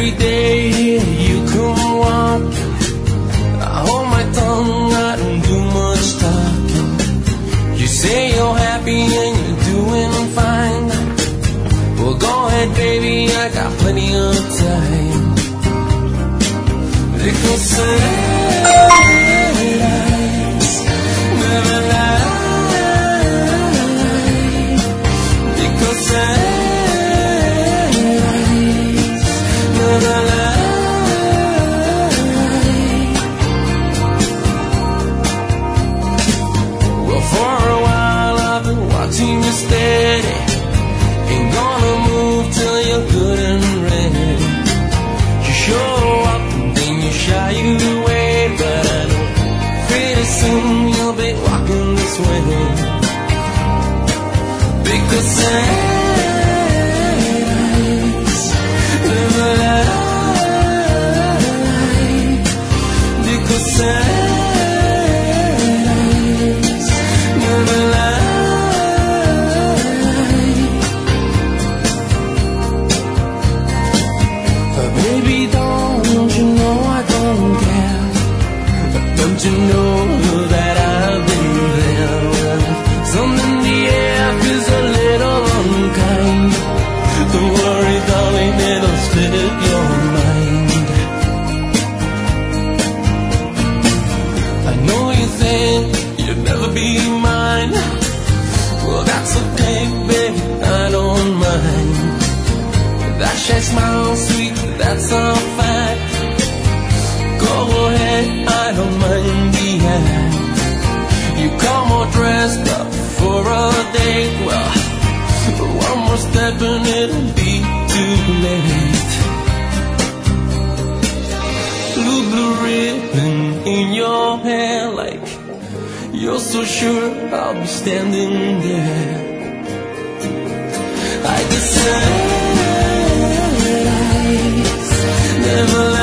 every day you come walking. I hold my tongue, I don't do much talking. You say you're happy and you're doing fine. Well, go ahead, baby, I got plenty of time. Because sad eyes never lie. Because sad eyes never lie. Well, for a while I've been watching you steady. Ain't gonna move till you're good and ready. You show up and then you shy away, but I know pretty soon you'll be walking this way. Because sad eyes never lie. Because sad eyes never lie. Baby, don't you know I don't care? Don't you know that I've been there? Something in the air feels a little unkind. Don't worry, darling, it'll slip your mind. I know you think you'll never be mine. Well, that's okay, baby, I don't mind. That shy smile, sweet, that's a fact. Go ahead, I don't mind the act. You come all dressed up for a date. Well, one more step and it'll be too late. Blue ribbon in your hair, like you're so sure I'll be standing there. I just said never